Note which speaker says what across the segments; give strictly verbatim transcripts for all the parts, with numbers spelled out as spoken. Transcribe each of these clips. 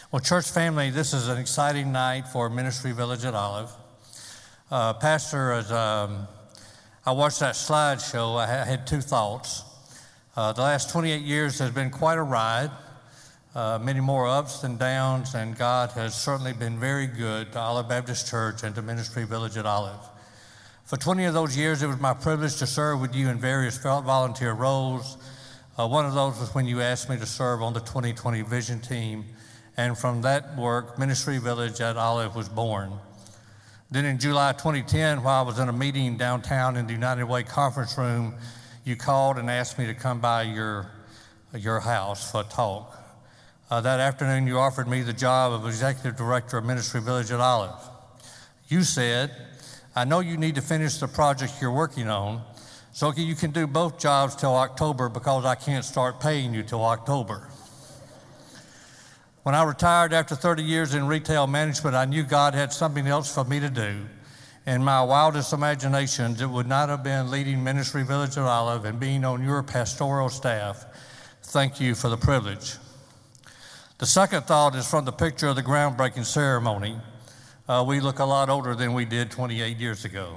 Speaker 1: Well, church family, this is an exciting night for Ministry Village at Olive. Uh, Pastor, as um, I watched that slideshow, I had two thoughts. Uh, the last twenty-eight years has been quite a ride, uh, many more ups than downs, and God has certainly been very good to Olive Baptist Church and to Ministry Village at Olive. For twenty of those years, it was my privilege to serve with you in various volunteer roles. Uh, one of those was when you asked me to serve on the twenty twenty Vision Team. And from that work, Ministry Village at Olive was born. Then in July twenty ten, while I was in a meeting downtown in the United Way conference room, you called and asked me to come by your, your house for a talk. Uh, that afternoon, you offered me the job of Executive Director of Ministry Village at Olive. You said, I know you need to finish the project you're working on, so you can do both jobs till October because I can't start paying you till October. When I retired after thirty years in retail management, I knew God had something else for me to do. In my wildest imaginations, it would not have been leading Ministry Village at Olive and being on your pastoral staff. Thank you for the privilege. The second thought is from the picture of the groundbreaking ceremony. Uh, we look a lot older than we did twenty-eight years ago.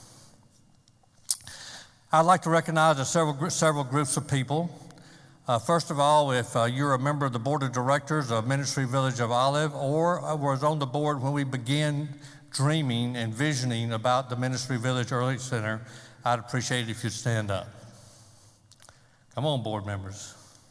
Speaker 1: I'd like to recognize the several, several groups of people. Uh, first of all, if uh, you're a member of the board of directors of Ministry Village of Olive or uh, was on the board when we began dreaming and visioning about the Ministry Village Early Center, I'd appreciate it if you'd stand up. Come on, board members.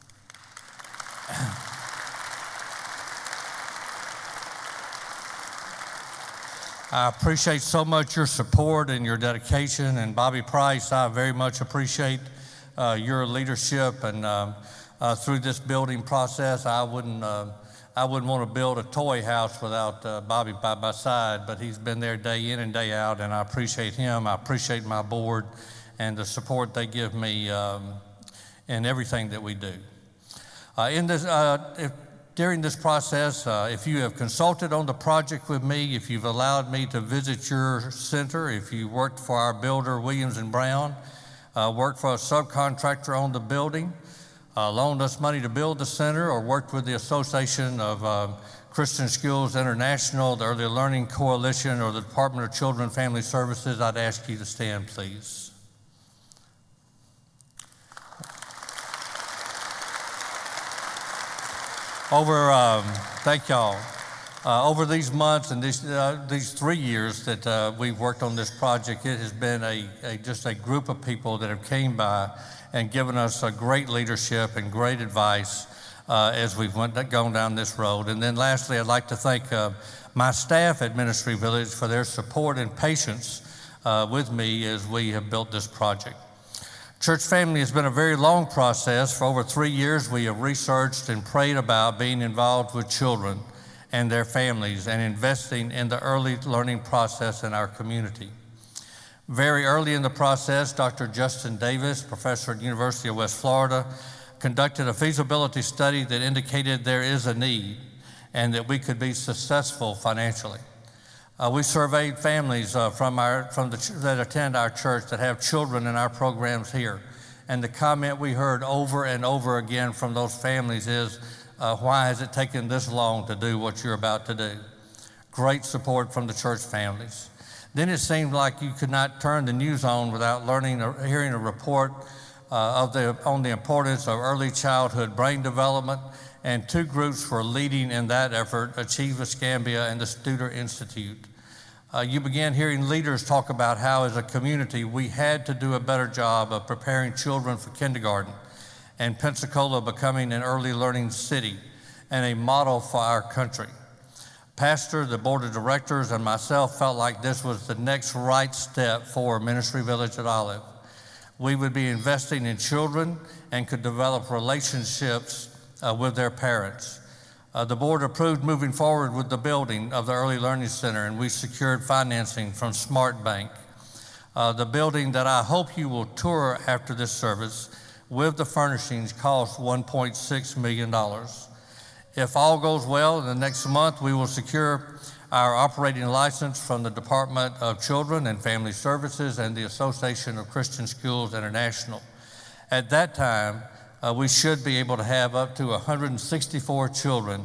Speaker 1: I appreciate so much your support and your dedication, and Bobby Price, I very much appreciate Uh, your leadership, and uh, uh, through this building process, I wouldn't, uh, I wouldn't want to build a toy house without uh, Bobby by my side, but he's been there day in and day out, and I appreciate him. I appreciate my board and the support they give me um, in everything that we do. Uh, in this, uh, if, during this process, uh, if you have consulted on the project with me, if you've allowed me to visit your center, if you worked for our builder, Williams and Brown, Uh, worked for a subcontractor on the building, uh, loaned us money to build the center, or worked with the Association of uh, Christian Schools International, the Early Learning Coalition, or the Department of Children and Family Services, I'd ask you to stand, please. Over, um, thank y'all. Uh, over these months and these, uh, these three years that uh, we've worked on this project, it has been a, a just a group of people that have came by and given us a great leadership and great advice uh, as we've went, gone down this road. And then lastly, I'd like to thank uh, my staff at Ministry Village for their support and patience uh, with me as we have built this project. Church family has been a very long process. For over three years, we have researched and prayed about being involved with children and their families, and investing in the early learning process in our community. Very early in the process, Doctor Justin Davis, professor at the University of West Florida, conducted a feasibility study that indicated there is a need and that we could be successful financially. Uh, we surveyed families uh, from, our, from the, that attend our church that have children in our programs here, and the comment we heard over and over again from those families is, Uh, why has it taken this long to do what you're about to do? Great support from the church families. Then it seemed like you could not turn the news on without learning or hearing a report uh, of the, on the importance of early childhood brain development, and two groups were leading in that effort, Achieve Escambia and the Studer Institute. Uh, you began hearing leaders talk about how as a community we had to do a better job of preparing children for kindergarten, and Pensacola becoming an early learning city and a model for our country. Pastor, the board of directors, and myself felt like this was the next right step for Ministry Village at Olive. We would be investing in children and could develop relationships uh, with their parents. Uh, the board approved moving forward with the building of the Early Learning Center, and we secured financing from Smart Bank. Uh, the building that I hope you will tour after this service with the furnishings cost one point six million dollars. If all goes well, in the next month we will secure our operating license from the Department of Children and Family Services and the Association of Christian Schools International. At that time, uh, we should be able to have up to one hundred sixty-four children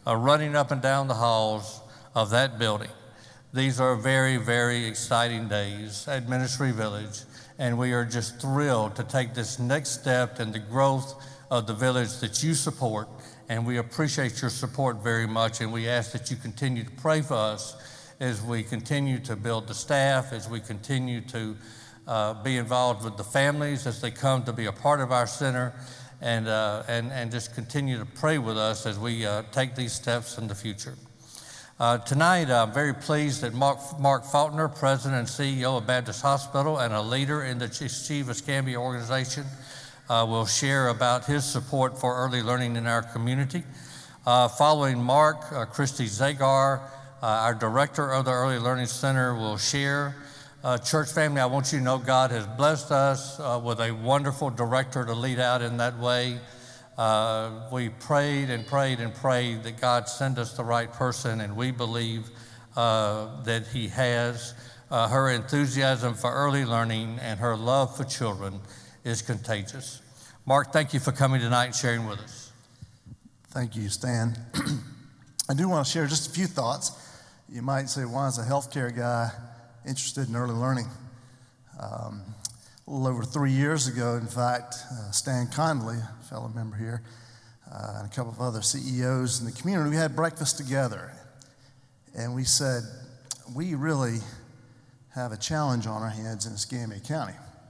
Speaker 1: uh, running up and down the halls of that building. These are very, very exciting days at Ministry Village, and we are just thrilled to take this next step in the growth of the village that you support, and we appreciate your support very much, and we ask that you continue to pray for us as we continue to build the staff, as we continue to uh, be involved with the families as they come to be a part of our center, and, uh, and, and just continue to pray with us as we uh, take these steps in the future. Uh, tonight, I'm very pleased that Mark, Mark Faulkner, President and C E O of Baptist Hospital and a leader in the Achieve Escambia organization, uh, will share about his support for early learning in our community. Uh, following Mark, uh, Christy Zagar, uh, our director of the Early Learning Center, will share. Uh, church family, I want you to know God has blessed us uh, with a wonderful director to lead out in that way. Uh, we prayed and prayed and prayed that God send us the right person, and we believe uh, that He has. Uh, her enthusiasm for early learning and her love for children is contagious. Mark, thank you for coming tonight and sharing with us.
Speaker 2: Thank you, Stan. I do want to share just a few thoughts. You might say, why is a healthcare guy interested in early learning? Um, a little over three years ago, in fact, uh, Stan Conley, a fellow member here, uh, and a couple of other C E Os in the community, we had breakfast together. And we said, we really have a challenge on our hands in Escambia County.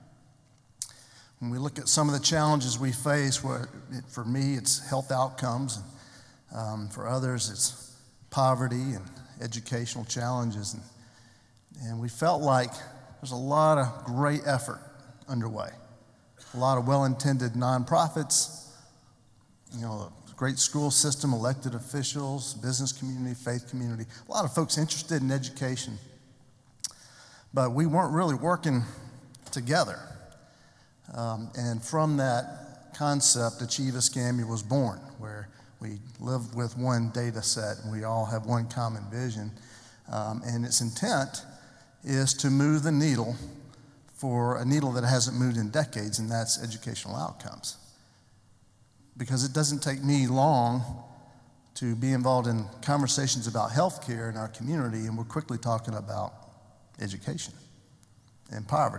Speaker 2: When we look at some of the challenges we face, where it, for me, it's health outcomes, and um, for others, it's poverty and educational challenges. And, and we felt like there's a lot of great effort underway. A lot of well-intended nonprofits, you know, a great school system, elected officials, business community, faith community, a lot of folks interested in education. But we weren't really working together. Um, and from that concept, Achieve Escambia was born, where we live with one data set and we all have one common vision. Um, and its intent is to move the needle for a needle that hasn't moved in decades, and that's educational outcomes. Because it doesn't take me long to be involved in conversations about healthcare in our community, and we're quickly talking about education and poverty.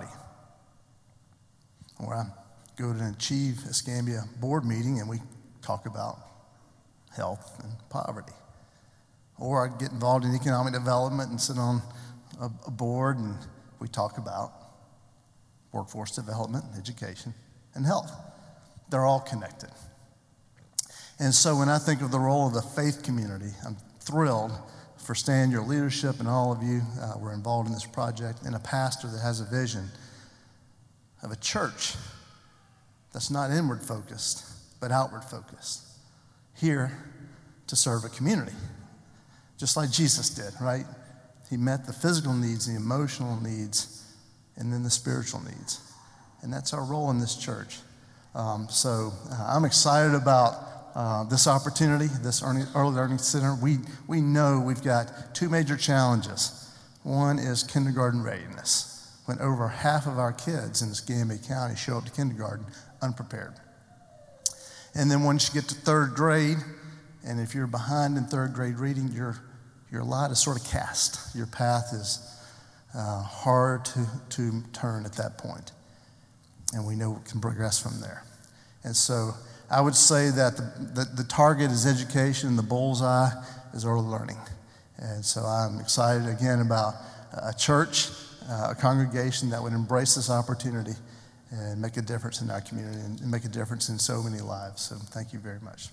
Speaker 2: Or I go to an Achieve Escambia board meeting and we talk about health and poverty. Or I get involved in economic development and sit on a, a board and we talk about workforce development, education, and health. They're all connected. And so when I think of the role of the faith community, I'm thrilled for Stan, your leadership, and all of you uh, were involved in this project, and a pastor that has a vision of a church that's not inward focused, but outward focused, here to serve a community, just like Jesus did, right? He met the physical needs, the emotional needs, and then the spiritual needs. And that's our role in this church. Um, so uh, I'm excited about uh, this opportunity, this early learning center. We, we know we've got two major challenges. One is kindergarten readiness, when over half of our kids in Escambia County show up to kindergarten unprepared. And then once you get to third grade, and if you're behind in third grade reading, your, your lot is sort of cast. Your path is Uh, hard to, to turn at that point. And we know we can progress from there. And so I would say that the, the, the target is education, the bullseye is early learning. And so I'm excited again about a church, uh, a congregation that would embrace this opportunity and make a difference in our community and make a difference in so many lives. So thank you very much.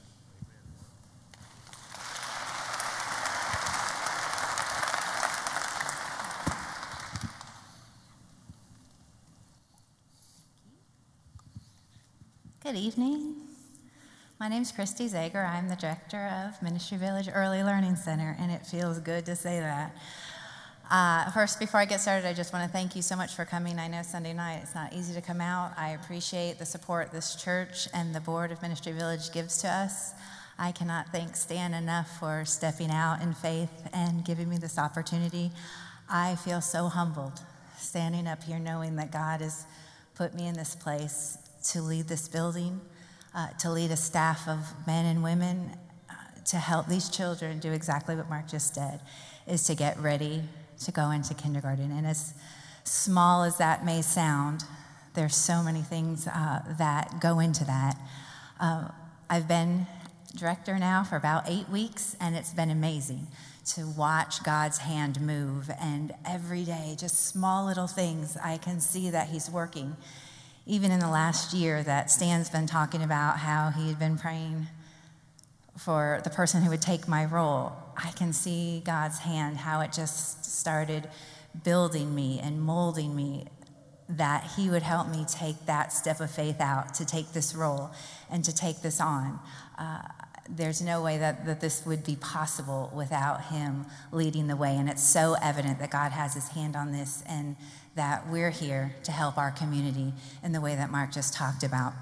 Speaker 3: Good evening. My name is Christy Zager. I'm the director of Ministry Village Early Learning Center, and it feels good to say that. Uh, first, before I get started, I just want to thank you so much for coming. I know Sunday night it's not easy to come out. I appreciate the support this church and the board of Ministry Village gives to us. I cannot thank Stan enough for stepping out in faith and giving me this opportunity. I feel so humbled standing up here knowing that God has put me in this place to lead this building, uh, to lead a staff of men and women, uh, to help these children do exactly what Mark just did, is to get ready to go into kindergarten. And as small as that may sound, there's so many things uh, that go into that. Uh, I've been director now for about eight weeks, and it's been amazing to watch God's hand move. And every day, just small little things, I can see that he's working. Even in the last year that Stan's been talking about how he had been praying for the person who would take my role, I can see God's hand, how it just started building me and molding me, that he would help me take that step of faith out to take this role and to take this on. Uh, there's no way that, that this would be possible without him leading the way. And it's so evident that God has his hand on this and that we're here to help our community in the way that Mark just talked about.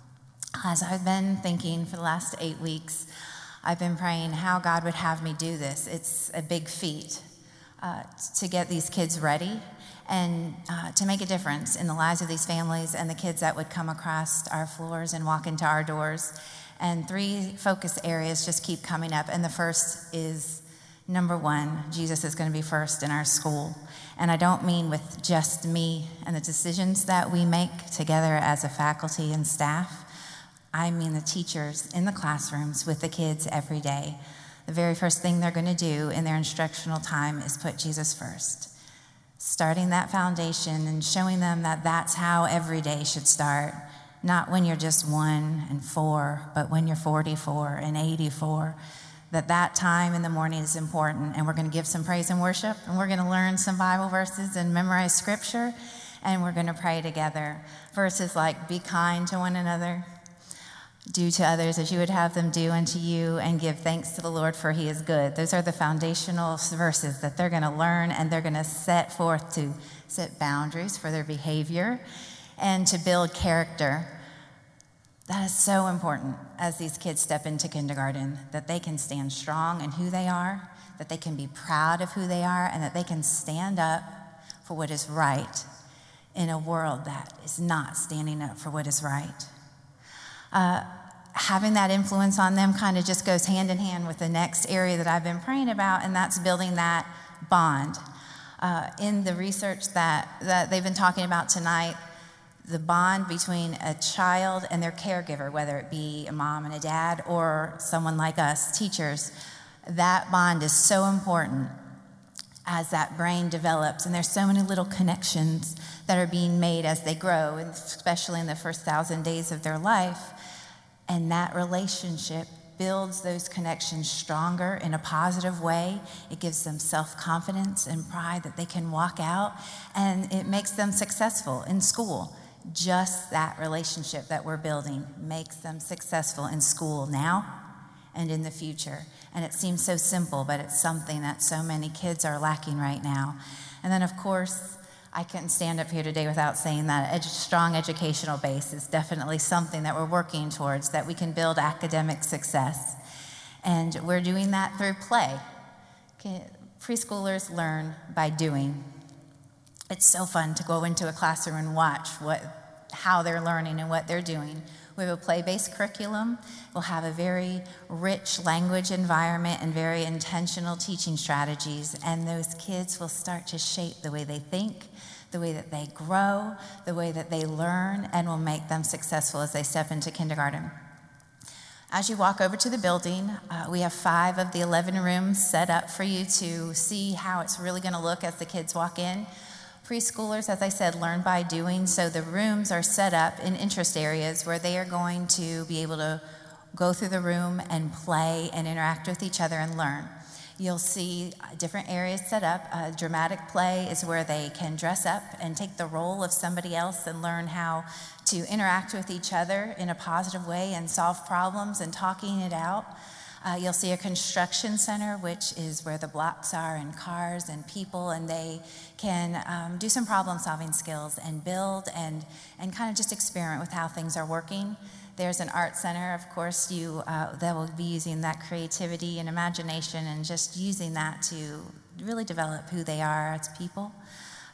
Speaker 3: As I've been thinking for the last eight weeks, I've been praying how God would have me do this. It's a big feat uh, to get these kids ready and uh, to make a difference in the lives of these families and the kids that would come across our floors and walk into our doors. And three focus areas just keep coming up. And the first is, number one, Jesus is going to be first in our school. And I don't mean with just me and the decisions that we make together as a faculty and staff. I mean the teachers in the classrooms with the kids every day. The very first thing they're going to do in their instructional time is put Jesus first. Starting that foundation and showing them that that's how every day should start. Not when you're just one and four, but when you're forty-four and eighty-four. That that time in the morning is important, and we're going to give some praise and worship, and we're going to learn some Bible verses and memorize scripture, and we're going to pray together. Verses like, be kind to one another, do to others as you would have them do unto you, and give thanks to the Lord, for he is good. Those are the foundational verses that they're going to learn, and they're going to set forth to set boundaries for their behavior and to build character. That is so important as these kids step into kindergarten, that they can stand strong in who they are, that they can be proud of who they are, and that they can stand up for what is right in a world that is not standing up for what is right. Uh, having that influence on them kind of just goes hand in hand with the next area that I've been praying about, and that's building that bond. Uh, in the research that, that they've been talking about tonight, the bond between a child and their caregiver, whether it be a mom and a dad or someone like us, teachers, that bond is so important as that brain develops. And there's so many little connections that are being made as they grow, and especially in the first thousand days of their life. And that relationship builds those connections stronger in a positive way. It gives them self-confidence and pride that they can walk out, and it makes them successful in school. Just that relationship that we're building makes them successful in school now and in the future. And it seems so simple, but it's something that so many kids are lacking right now. And then, of course, I couldn't stand up here today without saying that a edu- strong educational base is definitely something that we're working towards, that we can build academic success. And we're doing that through play. Okay, preschoolers learn by doing. It's so fun to go into a classroom and watch what, how they're learning and what they're doing. We have a play-based curriculum. We'll have a very rich language environment and very intentional teaching strategies, and those kids will start to shape the way they think, the way that they grow, the way that they learn, and will make them successful as they step into kindergarten. As you walk over to the building, uh, we have five of the eleven rooms set up for you to see how it's really going to look as the kids walk in. Preschoolers, as I said, learn by doing, so the rooms are set up in interest areas where they are going to be able to go through the room and play and interact with each other and learn. You'll see different areas set up. Uh, dramatic play is where they can dress up and take the role of somebody else and learn how to interact with each other in a positive way and solve problems and talking it out. Uh, you'll see a construction center, which is where the blocks are and cars and people, and they can um, do some problem-solving skills and build and, and kind of just experiment with how things are working. There's an art center, of course, you uh, that will be using that creativity and imagination and just using that to really develop who they are as people.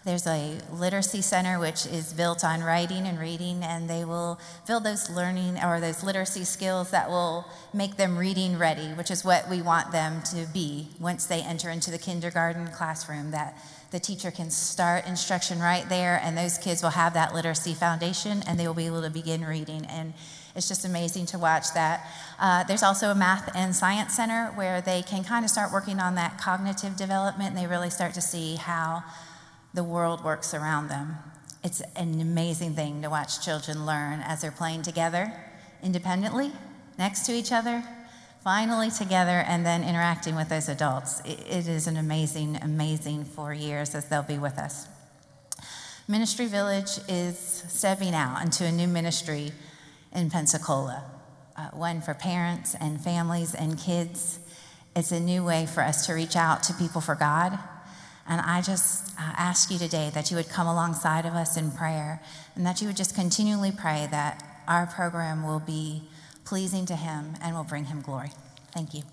Speaker 3: There's a literacy center which is built on writing and reading, and they will build those learning or those literacy skills that will make them reading ready, which is what we want them to be once they enter into the kindergarten classroom, that the teacher can start instruction right there, and those kids will have that literacy foundation, and they will be able to begin reading. And it's just amazing to watch that. Uh, there's also a math and science center where they can kind of start working on that cognitive development, and they really start to see how the world works around them. It's an amazing thing to watch children learn as they're playing together, independently, next to each other, finally together, and then interacting with those adults. It, it is an amazing, amazing four years as they'll be with us. Ministry Village is stepping out into a new ministry in Pensacola, uh, one for parents and families and kids. It's a new way for us to reach out to people for God. And I just uh, ask you today that you would come alongside of us in prayer, and that you would just continually pray that our program will be pleasing to Him and will bring Him glory. Thank you.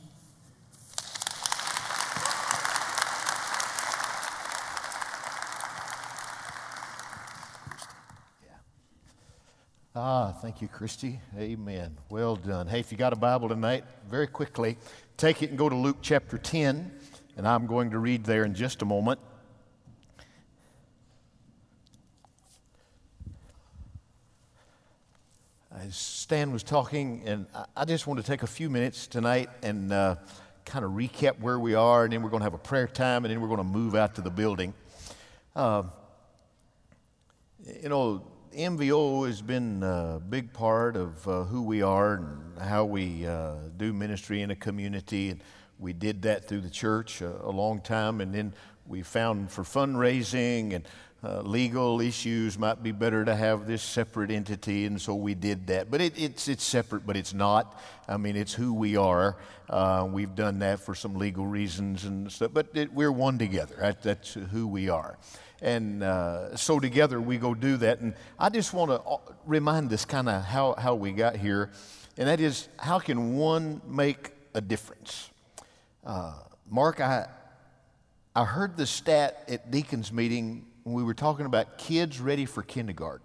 Speaker 4: Ah, thank you, Christy. Amen. Well done. Hey, if you got a Bible tonight, very quickly, take it and go to Luke chapter ten, and I'm going to read there in just a moment. As Stan was talking, and I just want to take a few minutes tonight and uh, kind of recap where we are, and then we're going to have a prayer time, and then we're going to move out to the building. Uh, you know, M V O has been a big part of uh, who we are and how we uh, do ministry in a community. And we did that through the church a, a long time, and then we found for fundraising and uh, legal issues might be better to have this separate entity, and so we did that. But it, it's it's separate, but it's not. I mean, it's who we are. Uh, we've done that for some legal reasons and stuff, but it, we're one together. That, that's who we are. And uh, so together we go do that. And I just want to remind us kind of how, how we got here, and that is, how can one make a difference? Uh, Mark, I, I heard the stat at Deacons meeting when we were talking about kids ready for kindergarten.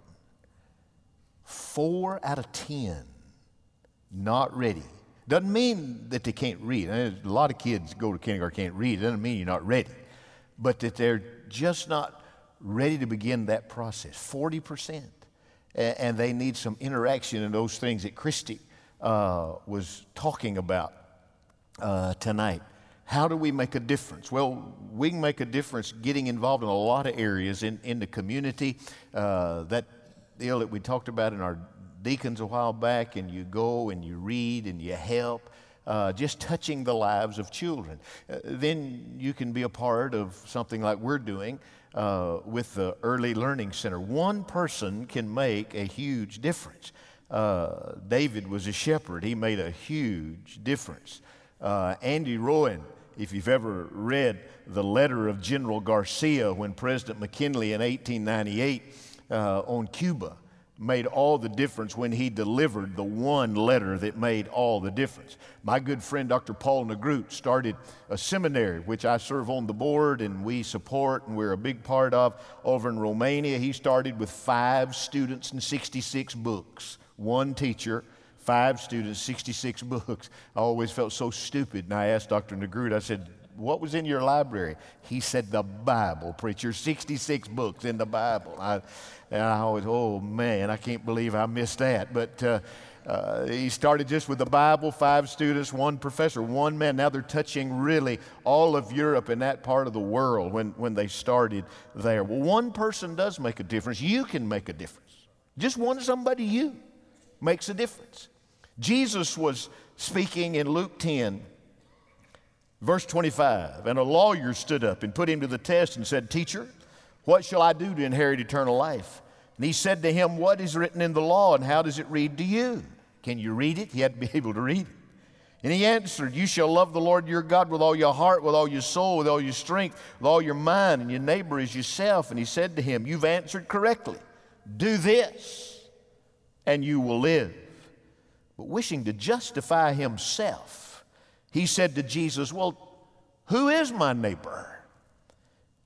Speaker 4: Four out of ten not ready. Doesn't mean that they can't read. I mean, a lot of kids go to kindergarten can't read. It doesn't mean you're not ready, but that they're just not ready to begin that process. forty percent. And they need some interaction in those things that Christy uh, was talking about uh, tonight. How do we make a difference? Well, we can make a difference getting involved in a lot of areas in, in the community. Uh, that deal that we talked about in our deacons a while back, and you go and you read and you help. Uh, just touching the lives of children. Uh, then you can be a part of something like we're doing uh, with the Early Learning Center. One person can make a huge difference. Uh, David was a shepherd. He made a huge difference. Uh, Andy Rowan, if you've ever read the letter of General Garcia when President McKinley in eighteen ninety-eight uh, on Cuba, made all the difference when he delivered the one letter that made all the difference. My good friend Doctor Paul Negrut started a seminary, which I serve on the board and we support and we're a big part of, over in Romania. He started with five students and sixty-six books. One teacher, five students, sixty-six books. I always felt so stupid, and I asked Doctor Negrut, I said, what was in your library? He said, the Bible, preacher, sixty-six books in the Bible. I, and I always, oh man, I can't believe I missed that. But uh, uh, he started just with the Bible, five students, one professor, one man. Now they're touching really all of Europe and that part of the world when, when they started there. Well, one person does make a difference. You can make a difference. Just one somebody you makes a difference. Jesus was speaking in Luke ten. Verse twenty-five, and a lawyer stood up and put him to the test and said, Teacher, what shall I do to inherit eternal life? And he said to him, what is written in the law, and how does it read to you? Can you read it? He had to be able to read it. And he answered, you shall love the Lord your God with all your heart, with all your soul, with all your strength, with all your mind, and your neighbor as yourself. And he said to him, you've answered correctly. Do this, and you will live. But wishing to justify himself, he said to Jesus, well, who is my neighbor?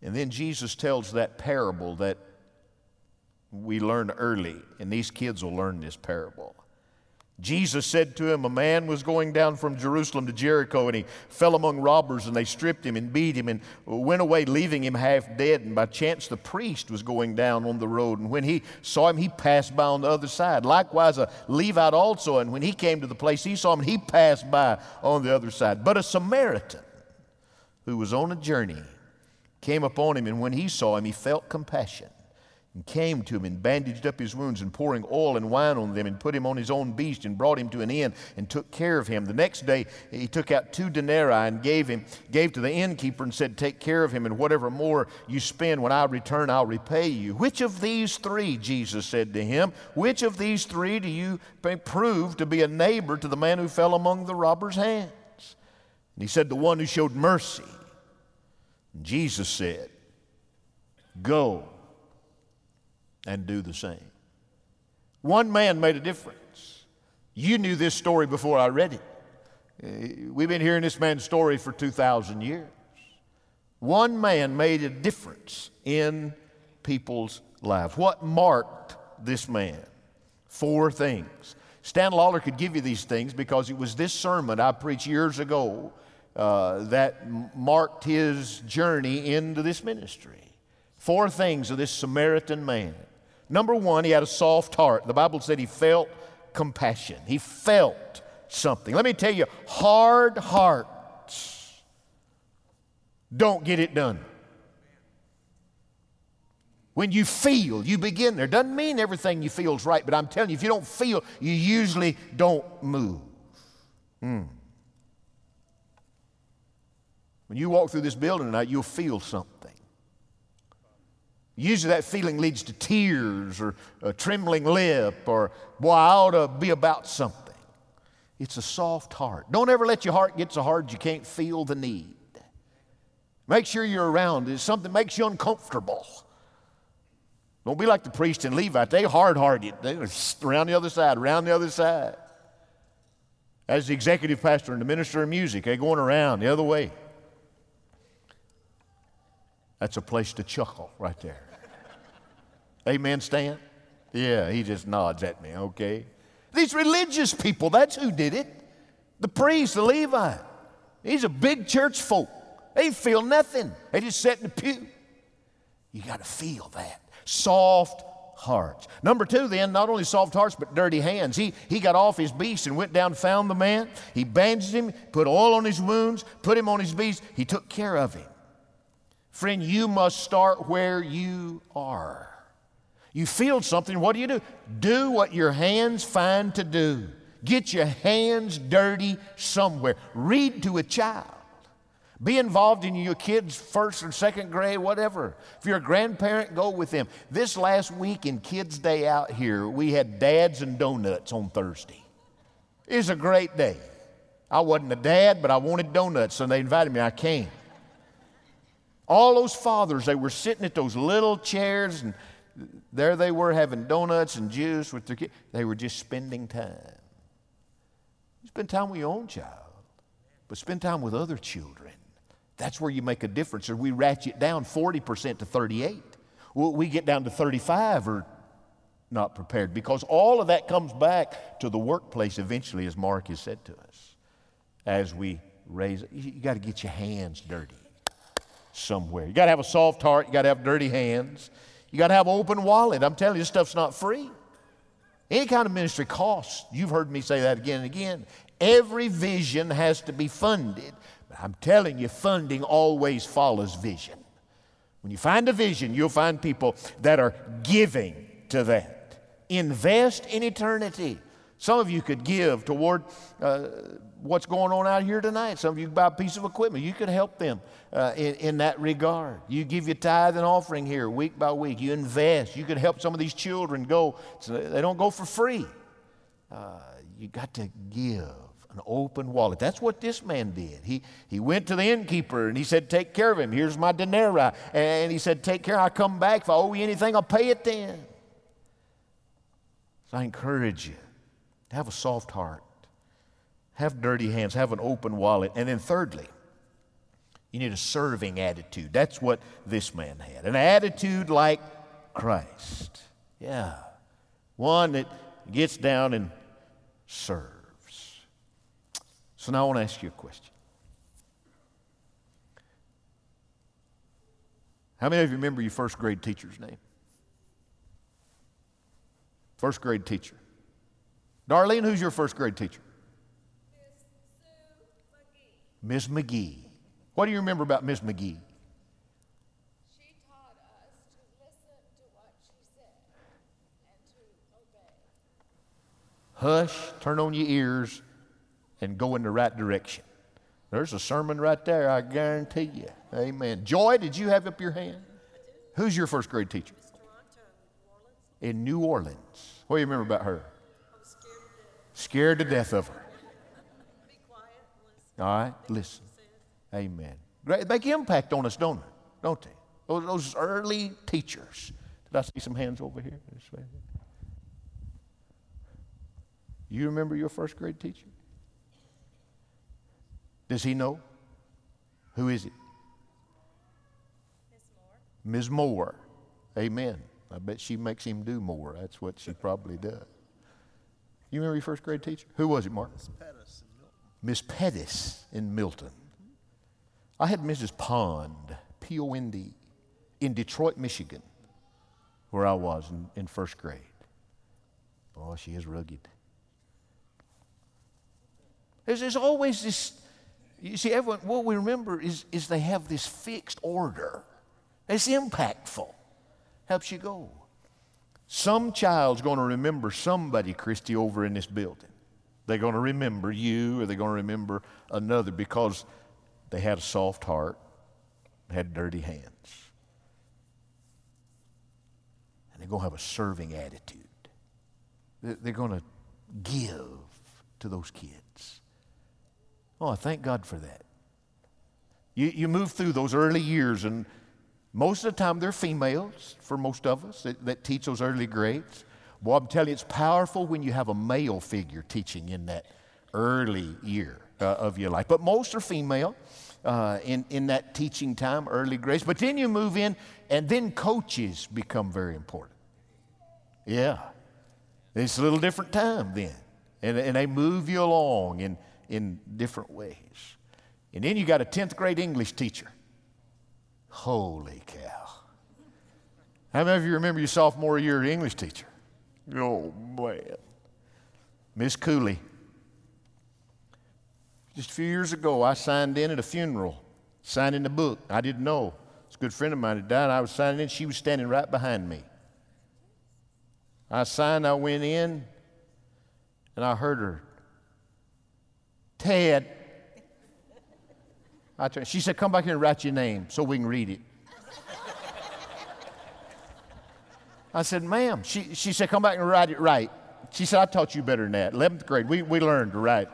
Speaker 4: And then Jesus tells that parable that we learn early, and these kids will learn this parable. Jesus said to him, a man was going down from Jerusalem to Jericho, and he fell among robbers, and they stripped him and beat him and went away, leaving him half dead. And by chance the priest was going down on the road, and when he saw him, he passed by on the other side. Likewise a Levite also, and when he came to the place, he saw him, and he passed by on the other side. But a Samaritan who was on a journey came upon him, and when he saw him, he felt compassion, and came to him and bandaged up his wounds, and pouring oil and wine on them, and put him on his own beast, and brought him to an inn, and took care of him. The next day he took out two denarii and gave him gave to the innkeeper, and said, take care of him, and whatever more you spend, when I return, I'll repay you. Which of these three, Jesus said to him, which of these three do you prove to be a neighbor to the man who fell among the robbers' hands? And he said, the one who showed mercy. And Jesus said, go and do the same. One man made a difference. You knew this story before I read it. Uh, we've been hearing this man's story for two thousand years. One man made a difference in people's lives. What marked this man? Four things. Stan Lawler could give you these things because it was this sermon I preached years ago uh, that marked his journey into this ministry. Four things of this Samaritan man. Number one, he had a soft heart. The Bible said he felt compassion. He felt something. Let me tell you, hard hearts don't get it done. When you feel, you begin there. Doesn't mean everything you feel is right, but I'm telling you, if you don't feel, you usually don't move. Hmm. When you walk through this building tonight, you'll feel something. Usually that feeling leads to tears or a trembling lip or, boy, I ought to be about something. It's a soft heart. Don't ever let your heart get so hard you can't feel the need. Make sure you're around. It's something that makes you uncomfortable. Don't be like the priest and Levite. They hard-hearted. They're around the other side, around the other side. As the executive pastor and the minister of music, they're going around the other way. That's a place to chuckle right there. Amen, Stan? Yeah, he just nods at me, okay. These religious people, that's who did it. The priest, the Levite. These are big church folk. They feel nothing. They just sit in the pew. You got to feel that. Soft hearts. Number two then, not only soft hearts, but dirty hands. He, he got off his beast and went down and found the man. He bandaged him, put oil on his wounds, put him on his beast. He took care of him. Friend, you must start where you are. You feel something, what do you do? Do what your hands find to do. Get your hands dirty somewhere. Read to a child. Be involved in your kids' first or second grade, whatever. If you're a grandparent, go with them. This last week in Kids' Day out here, we had dads and donuts on Thursday. It was a great day. I wasn't a dad, but I wanted donuts, so they invited me. I came. All those fathers, they were sitting at those little chairs, and there they were having donuts and juice with their kids. They were just spending time. You spend time with your own child, but spend time with other children. That's where you make a difference. Or we ratchet down forty percent to thirty-eight. Well, we get down to thirty-five or not prepared, because all of that comes back to the workplace eventually, as Mark has said to us. As we raise it, you got to get your hands dirty somewhere. You got to have a soft heart. You got to have dirty hands. You got to have an open wallet. I'm telling you, this stuff's not free. Any kind of ministry costs. You've heard me say that again and again. Every vision has to be funded. But I'm telling you, funding always follows vision. When you find a vision, you'll find people that are giving to that. Invest in eternity. Some of you could give toward uh, what's going on out here tonight. Some of you could buy a piece of equipment. You could help them uh, in, in that regard. You give your tithe and offering here week by week. You invest. You could help some of these children go. So they don't go for free. Uh, you got to give an open wallet. That's what this man did. He, he went to the innkeeper and he said, take care of him. Here's my denarii. And he said, take care. I'll come back. If I owe you anything, I'll pay it then. So I encourage you. Have a soft heart. Have dirty hands. Have an open wallet. And then thirdly, You need a serving attitude. That's what this man had. An attitude like Christ. Yeah. One that gets down and serves. So now I want to ask you a question. How many of you remember your first grade teacher's name? First grade teacher. Darlene, who's your first grade teacher? Miss McGee. What do you remember about Miss McGee?
Speaker 5: She taught us to listen to what she said and to obey.
Speaker 4: Hush, turn on your ears, and go in the right direction. There's a sermon right there, I guarantee you. Amen. Joy, did you have up your hand? Who's your first grade teacher?
Speaker 5: Miss Toronto
Speaker 4: In
Speaker 5: in New Orleans.
Speaker 4: New Orleans. What do you remember about her?
Speaker 5: I was scared to death.
Speaker 4: Scared to death of her.
Speaker 5: Be quiet and listen.
Speaker 4: All right, listen. Amen. They make impact on us, don't they? Don't they? Those, those early teachers. Did I see some hands over here? You remember your first grade teacher? Does he know? Who is it?
Speaker 5: Miss Moore.
Speaker 4: Miz Moore. Amen. I bet she makes him do more. That's what she probably does. You remember your first grade teacher? Who was it, Mark?
Speaker 2: Miss Pettis in Milton.
Speaker 4: Miss Pettis in Milton. I had Missus Pond, P O N D, in Detroit, Michigan, where I was in, in first grade. Oh, she is rugged. There's, there's always this, you see, everyone, what we remember is, is they have this fixed order. It's impactful. Helps you go. Some child's going to remember somebody, Christy, over in this building. They're going to remember you, or they're going to remember another because they had a soft heart, had dirty hands. And they're going to have a serving attitude. They're going to give to those kids. Oh, I thank God for that. You, you move through those early years, and most of the time they're females, for most of us, that, that teach those early grades. Boy, I'm telling you, it's powerful when you have a male figure teaching in that early year uh, of your life. But most are female uh, in, in that teaching time, early grades. But then you move in, and then coaches become very important. Yeah. It's a little different time then. And, and they move you along in, in different ways. And then you got a tenth grade English teacher. Holy cow. How many of you remember your sophomore year English teacher? Oh, man. Miss Cooley. Just a few years ago, I signed in at a funeral, signed in the book. I didn't know. It's a good friend of mine that died. I was signing in. She was standing right behind me. I signed, I went in, and I heard her. Ted. I turned, she said, come back here and write your name so we can read it. I said, ma'am. She, she said, come back and write it right. She said, I taught you better than that. eleventh grade, we, we learned to write.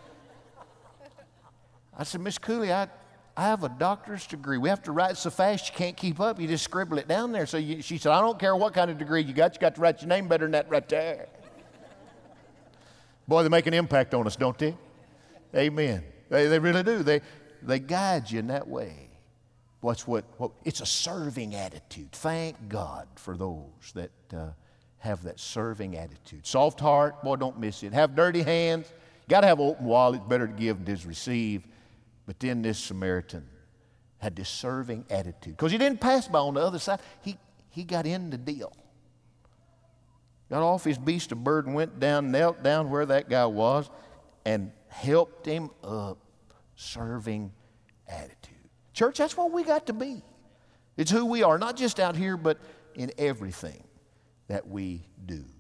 Speaker 4: I said, Miss Cooley, I, I have a doctor's degree. We have to write so fast you can't keep up. You just scribble it down there. So you, she said, I don't care what kind of degree you got. You got to write your name better than that right there. Boy, they make an impact on us, don't they? Amen. They, they really do. They, they guide you in that way. What's what, what? It's a serving attitude. Thank God for those that uh, have that serving attitude. Soft heart, boy, don't miss it. Have dirty hands. Got to have an open wallet. Better to give than to receive. But then this Samaritan had this serving attitude. Because he didn't pass by on the other side. He, he got in the deal. Got off his beast of burden, went down, knelt down where that guy was, and helped him up. Serving attitude. Church, that's what we got to be. It's who we are, not just out here, but in everything that we do.